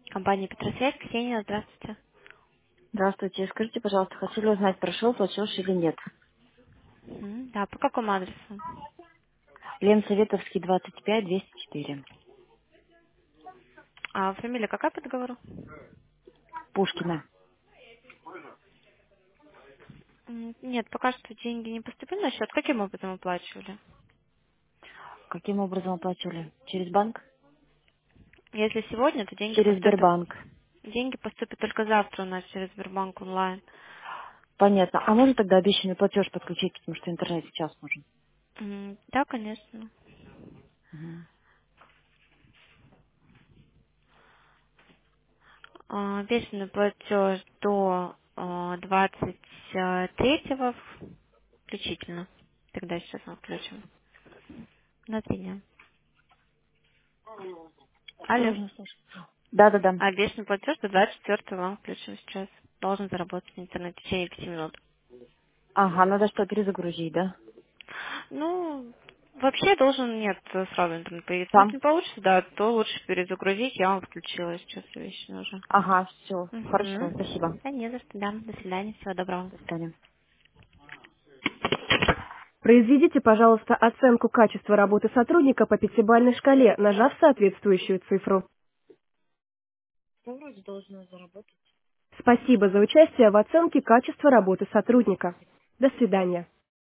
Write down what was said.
Компания Петросвязь, Ксения, здравствуйте. Здравствуйте. Скажите, пожалуйста, хотели узнать, прошел платеж или нет? Да, по какому адресу? Лен Советовский, 25, 204. А фамилия какая по договору? Пушкина. Нет, пока что деньги не поступили на счет. Каким образом оплачивали? Каким образом оплачивали? Через банк? Если сегодня, то деньги Через поступят. Сбербанк. Деньги поступят только завтра у нас через Сбербанк онлайн. Понятно. А можно тогда обещанный платеж подключить, потому что интернет сейчас нужен? Да, конечно. Мгм. Бешеный платеж до 23-го включительно. Тогда сейчас мы включим. На 3 дня. Алло. Осторожно, слушай. Да-да-да. А бешеный платеж до 24-го вам включим сейчас. Должен заработать интернет в течение 5 минут. Ага, надо что, перезагрузить, да? Ну, вообще должен, нет, сразу интернет появиться. Но если Сам? не получится, да, то лучше перезагрузить. Я вам включила сейчас вещи уже. Ага, все. Хорошо, спасибо. Угу. Да не за что, да. До свидания, всего доброго. До свидания. Произведите, пожалуйста, оценку качества работы сотрудника по пятибалльной шкале, нажав соответствующую цифру. Ну, вроде должно заработать. Спасибо за участие в оценке качества работы сотрудника. До свидания.